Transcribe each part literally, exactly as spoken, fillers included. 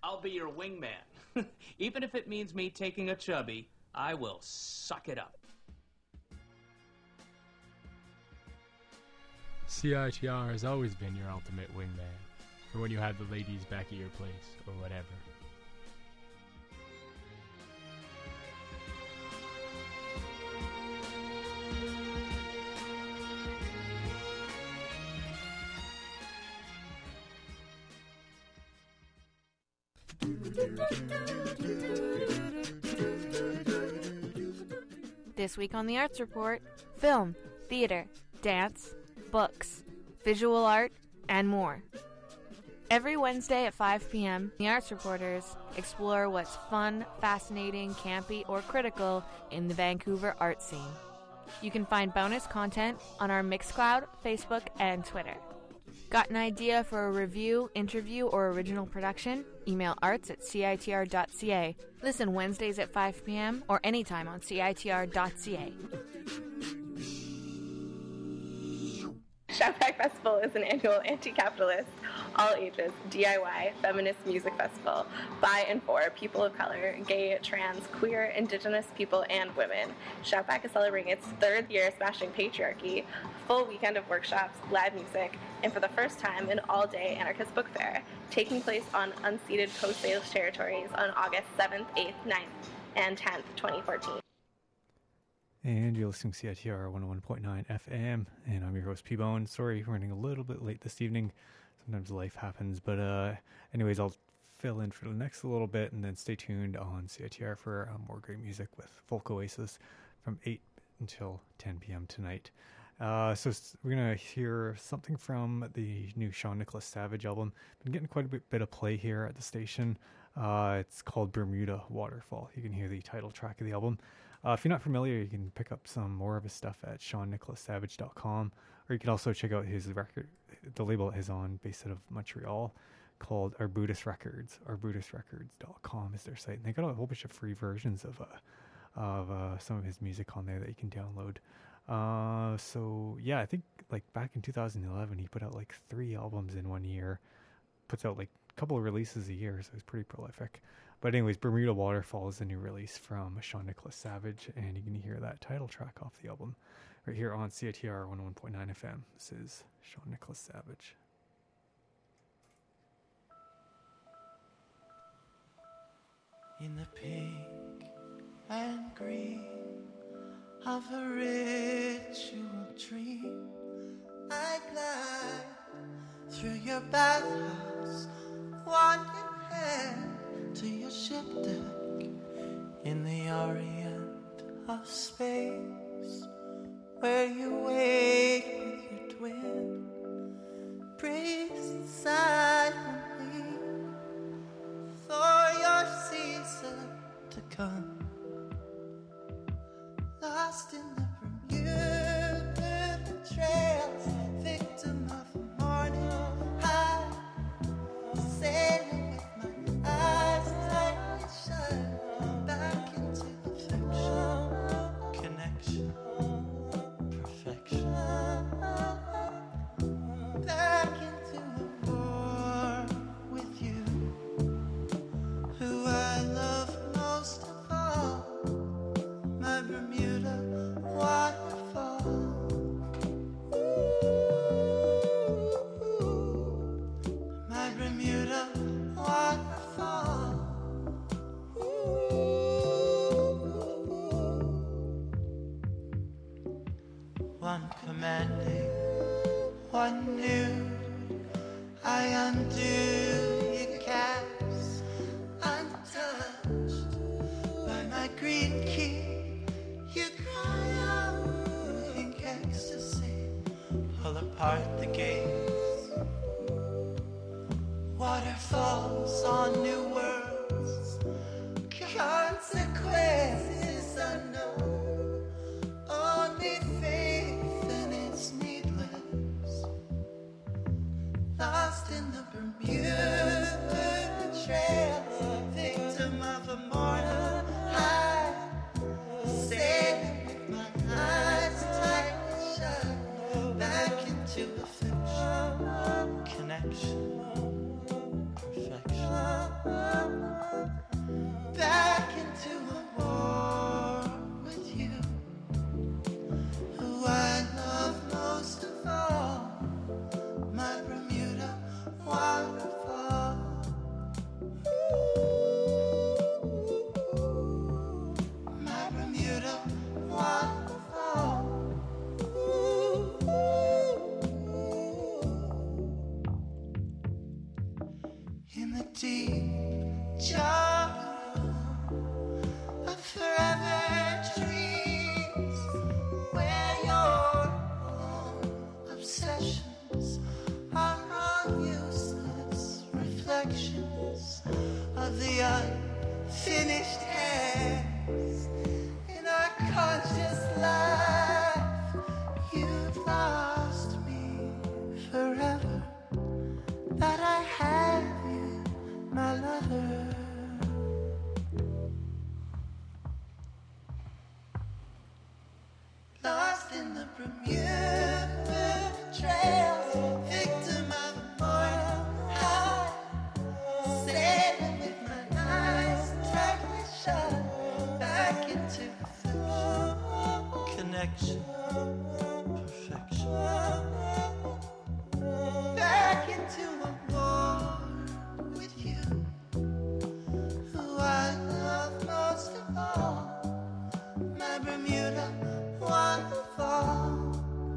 I'll be your wingman. Even if it means me taking a chubby, I will suck it up. C I T R has always been your ultimate wingman, for when you have the ladies back at your place, or whatever. This week on the Arts Report, film, theater, dance, books, visual art, and more. Every Wednesday at five p.m., the Arts Reporters explore what's fun, fascinating, campy, or critical in the Vancouver art scene. You can find bonus content on our Mixcloud, Facebook, and Twitter. Got an idea for a review, interview, or original production? Email arts at C I T R dot C A. Listen Wednesdays at five p.m. or anytime on C I T R dot C A. Shopback Festival is an annual anti-capitalist, all-ages, D I Y, feminist music festival by and for people of color, gay, trans, queer, indigenous people, and women. Shopback is celebrating its third year smashing patriarchy, full weekend of workshops, live music, and for the first time, an all-day anarchist book fair, taking place on unceded Coast Salish territories on August seventh, eighth, ninth, and tenth, twenty fourteen. And you're listening to C I T R one oh one point nine F M, and I'm your host, P-Bone. Sorry, we're running a little bit late this evening. Sometimes life happens, but uh, anyways, I'll fill in for the next little bit, and then stay tuned on C I T R for uh, more great music with Folk Oasis from eight until ten p.m. tonight. Uh, so we're going to hear something from the new Sean Nicholas Savage album. Been getting quite a bit, bit of play here at the station. Uh, it's called Bermuda Waterfall. You can hear the title track of the album. Uh, if you're not familiar, you can pick up some more of his stuff at sean nicholas savage dot com, or you can also check out his record, the label is on, based out of Montreal, called Arbutus Records. arbutus records dot com is their site, and they got a whole bunch of free versions of uh, of uh, some of his music on there that you can download. Uh, so yeah, I think like back in two thousand eleven, he put out like three albums in one year, puts out like a couple of releases a year, so it's pretty prolific. But anyways, Bermuda Waterfall is the new release from Sean Nicholas Savage, and you can hear that title track off the album right here on C I T R one oh one point nine F M. This is Sean Nicholas Savage. In the pink and green of a ritual dream, I glide through your bathhouse, wandering hand to your ship deck in the orient of space, where you wait with your twin. Breathe silently for your season to come. Lost in the Bermuda trails, victim of a morning high, sailing with my eyes tightly shut, back into affection, connection, perfection, back into a war with you, who I love most of all, my Bermuda waterfall. My Bermuda waterfall. One commanding, one nude, I undo your caps, untouched by my green key. You cry out in pink ecstasy, pull apart the gates. Waterfalls on new worlds, consequences unknown, only faith and it's needless. Lost in the Bermuda trails, victim of a morning high, sailing with my eyes tightly shut, back into affection, connection, perfection. deep jungle of forever dreams, where your obsessions are all useless reflections of the unfinished hands in our conscious life. You've lost me forever, that I have you, my lover. Lost in the Bermuda Trail, victim of a mortal high, sailing with my eyes tightly shut, back into affliction, connection, perfection, back into a war with you, who I love most of all, my Bermuda waterfall,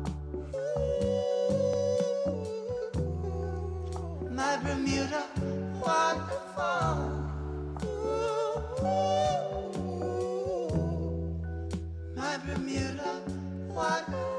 my Bermuda waterfall, my Bermuda waterfall.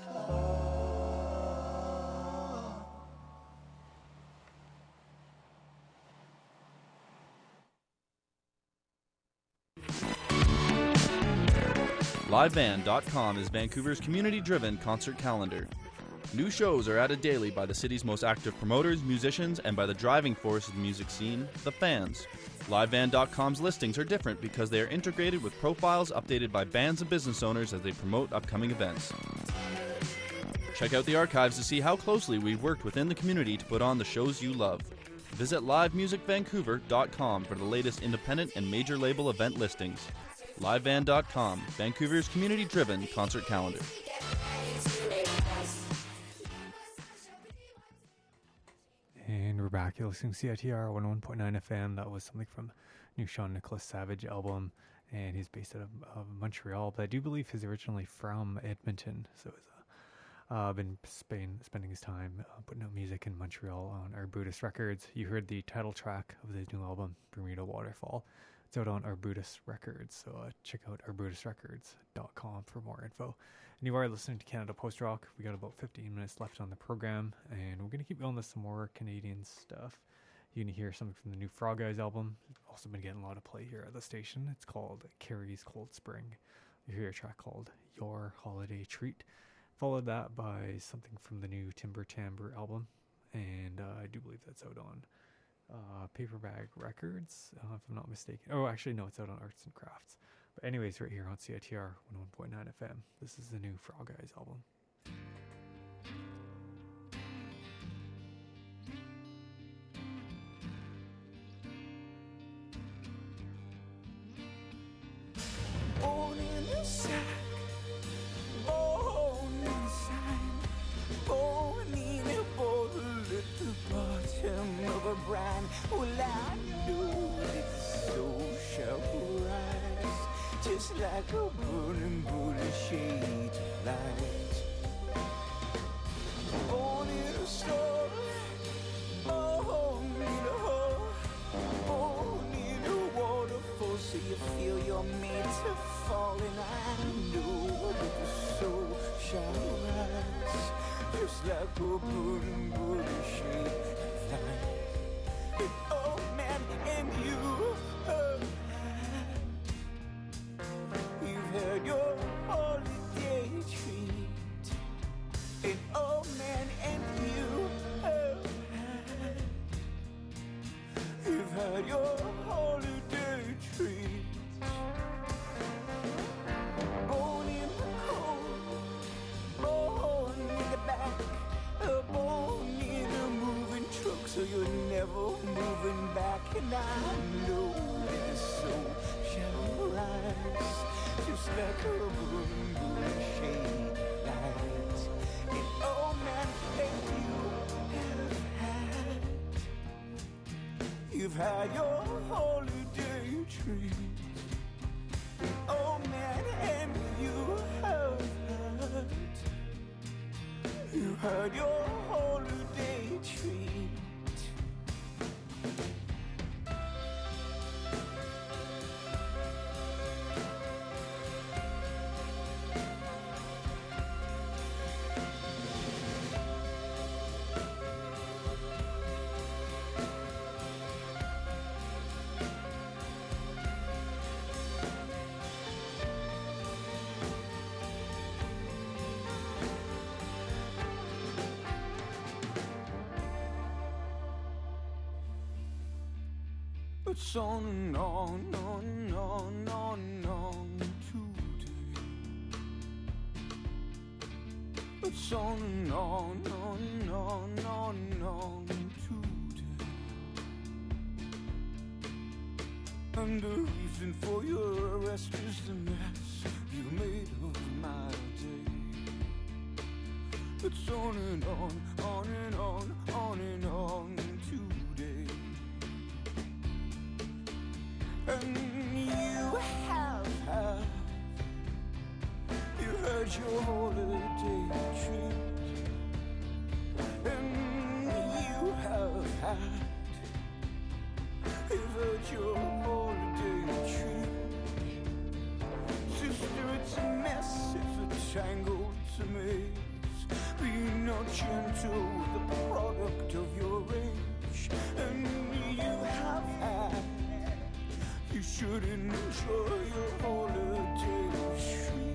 live band dot com is Vancouver's community-driven concert calendar. New shows are added daily by the city's most active promoters, musicians, and by the driving force of the music scene, the fans. live band dot com's listings are different because they are integrated with profiles updated by bands and business owners as they promote upcoming events. Check out the archives to see how closely we've worked within the community to put on the shows you love. Visit live music vancouver dot com for the latest independent and major label event listings. live band dot com, Vancouver's community-driven concert calendar. And we're back. You're listening to C I T R one oh one point nine F M. That was something from new Sean Nicholas Savage album, and he's based out of, of Montreal, but I do believe he's originally from Edmonton, so he's uh, been Spain, spending his time uh, putting out music in Montreal on Arbutus Records. You heard the title track of his new album, Bermuda Waterfall. It's out on Arbutus Records, so uh, check out arbutus records dot com for more info. And you are listening to Canada Post Rock. We got about fifteen minutes left on the program, and we're going to keep going with some more Canadian stuff. You're going to hear something from the new Frog Eyes album. It's also been getting a lot of play here at the station. It's called Carrie's Cold Spring. You hear a track called Your Holiday Treat. Followed that by something from the new Timber Timbre album, and uh, I do believe that's out on Uh, Paperbag Records, uh, if I'm not mistaken. Oh, actually, no, it's out on Arts and Crafts. But anyways, right here on C I T R one oh one point nine F M, this is the new Frog Eyes album. Born in a sack, born inside, born in a bottle at the bottom of a brand. Well, I know it's so shall rise, just like a burning bullet shade of light. Born in a storm, born in a hole, born in a waterfall, so you feel you're made to fall, and I know that the soul shall rise, just like a burning bullet shade of light. And oh man, and you, oh, you've had your holiday treat. And oh man, and you, oh, you've had your holiday treat. Born in the cold, born in the back, uh, born in a moving truck, so you're never moving back. And I know that the soul shall rise, just like a burning bullet shade of light. And oh man, and you have had, you've had your holiday treat. And oh man, and you have had, you had your holiday treat. It's on and on, on and on, on and on today. It's on and on, on and on, on and on today. And the reason for your arrest is the mess you made of my day. It's on and on, on and on, on and on today. And you have had, you had your holiday trip. And you have had, you've had your holiday trip. Sister, it's a mess, it's a tangle, it's a maze. Be not gentle with the product of your age. And you have had, you should enjoy your holiday trip.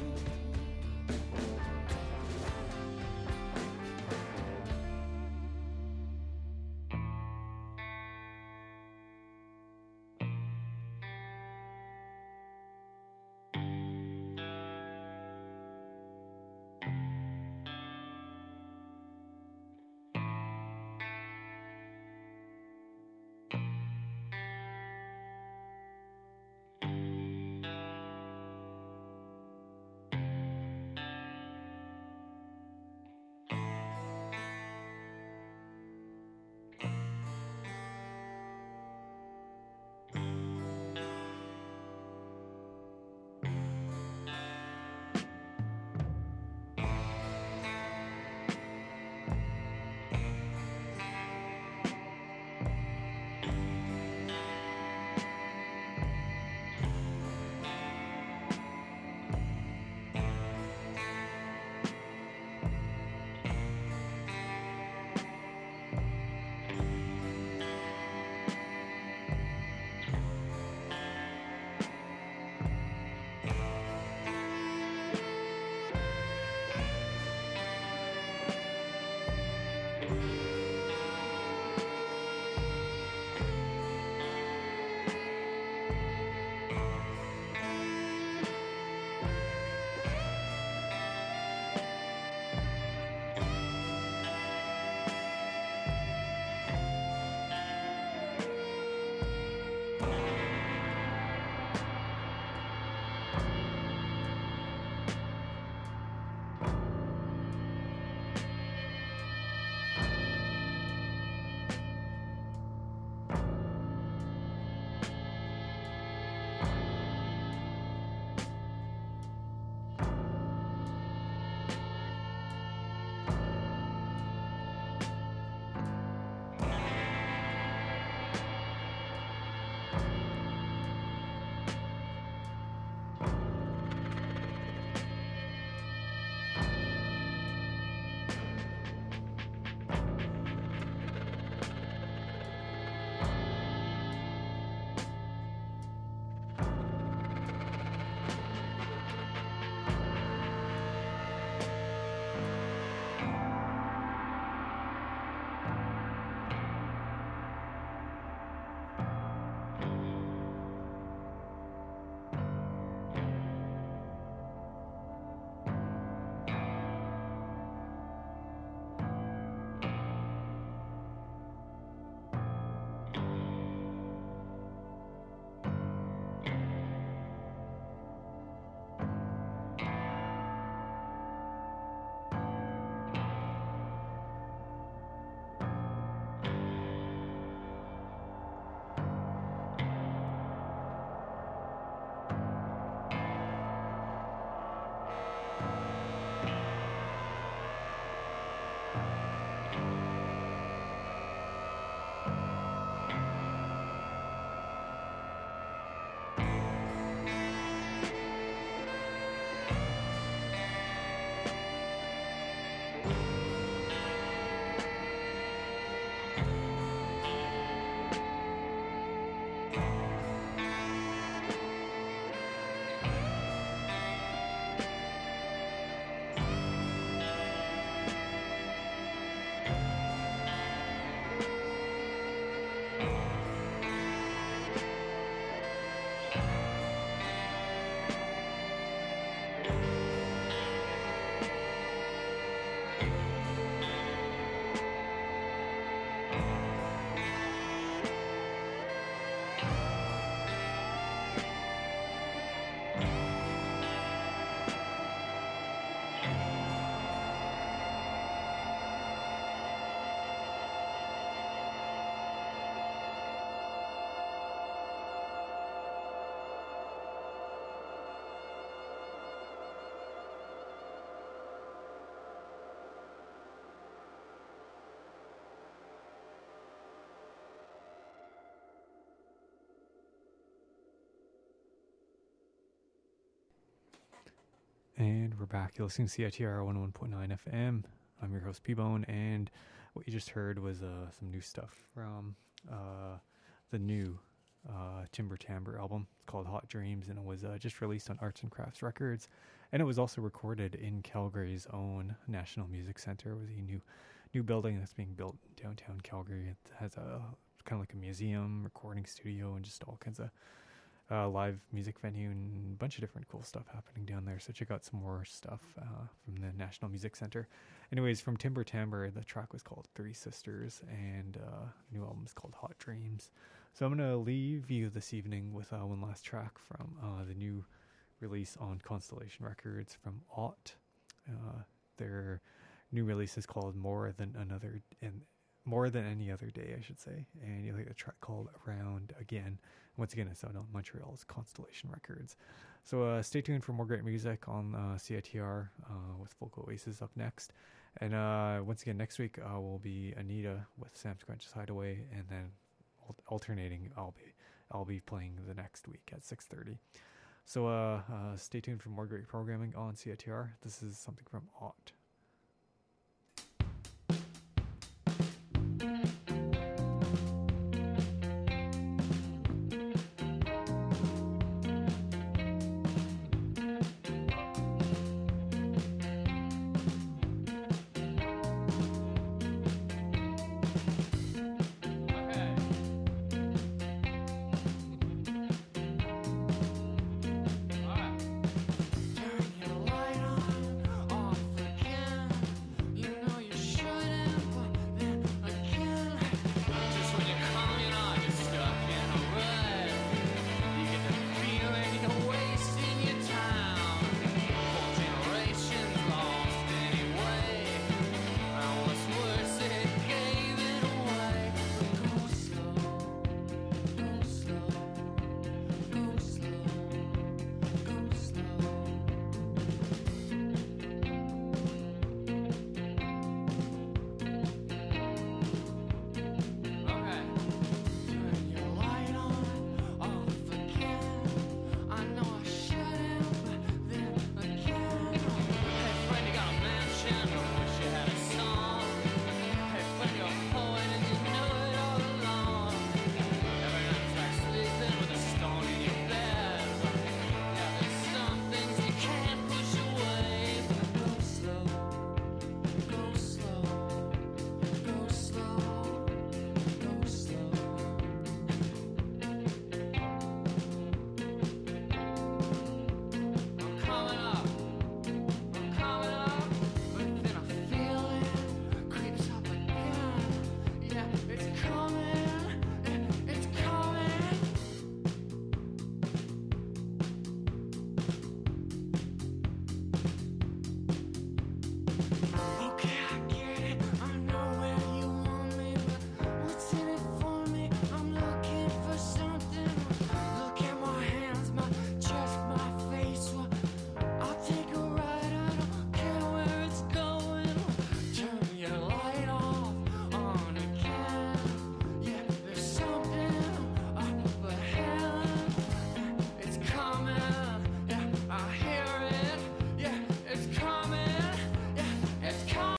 And we're back. You're listening to C I T R one oh one point nine F M. I'm your host, P-Bone, and what you just heard was uh, some new stuff from uh, the new uh, Timber Timbre album. It's called Hot Dreams, and it was uh, just released on Arts and Crafts Records. And it was also recorded in Calgary's own National Music Centre. It was a new new building that's being built in downtown Calgary. It has a kind of like a museum, recording studio, and just all kinds of Uh, live music venue and a bunch of different cool stuff happening down there. So check out some more stuff uh, from the National Music Centre. Anyways, from Timber Timbre, the track was called Three Sisters, and uh, new album is called Hot Dreams. So I'm going to leave you this evening with uh, one last track from uh, the new release on Constellation Records from Ought. Uh, their new release is called More Than Another and More Than Any Other Day, I should say. And you'll hear a track called Around Again. Once again, it's out on Montreal's Constellation Records. So uh, stay tuned for more great music on uh, C I T R uh, with Folk Oasis up next. And uh, once again, next week uh, will be Anita with Sam Scrunch's Hideaway, and then al- alternating, I'll be I'll be playing the next week at six thirty. So uh, uh, stay tuned for more great programming on C I T R. This is something from Ought.